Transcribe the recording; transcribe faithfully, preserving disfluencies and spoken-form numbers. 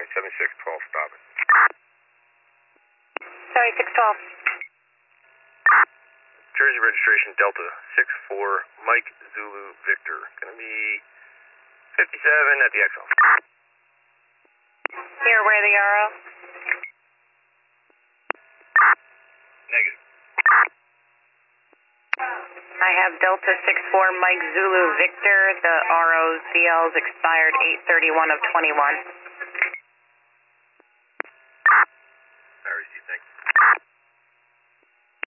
nine seven six twelve, stop it. seventy-six twelve. Jersey registration Delta six four Mike Zulu Victor. Gonna be fifty-seven at the X L. Here, where the R O? Negative. I have Delta six four Mike Zulu Victor. The R O C L's expired eight thirty-one of twenty-one.